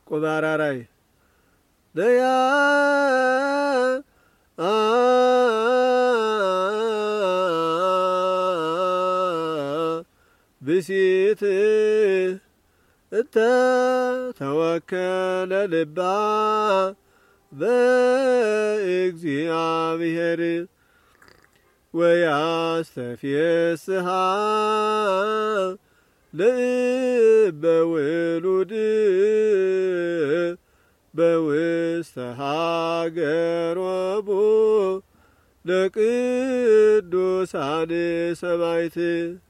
ቆባራራይ ደያ ብሲት ተወከለ ልባ በእግዚአብሔር ወያስተፍስሃ ልበ ውሉድ በውስተ ሀገሮሙ ለቅዱሳን ሰማዕት